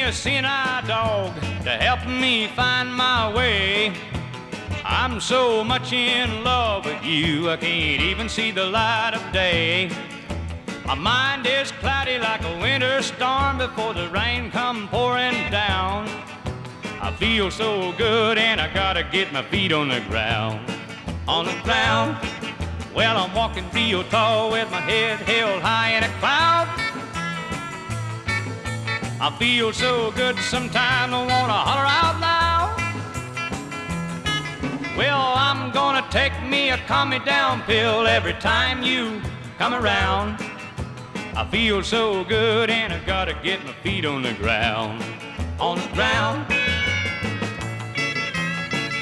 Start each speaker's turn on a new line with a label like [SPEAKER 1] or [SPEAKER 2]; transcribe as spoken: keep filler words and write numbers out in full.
[SPEAKER 1] a seeing-eye dog to help me find my way. I'm so much in love with you, I can't even see the light of day. My mind is cloudy like a winter storm before the rain come pouring down. I feel so good and I gotta get my feet on the ground. On the ground, well, I'm walking real tall with my head held high in a cloud. I feel so good sometimes I wanna holler out loud. Well, I'm gonna take me a calm me down pill every time you come around. I feel so good and I gotta get my feet on the ground. On the ground.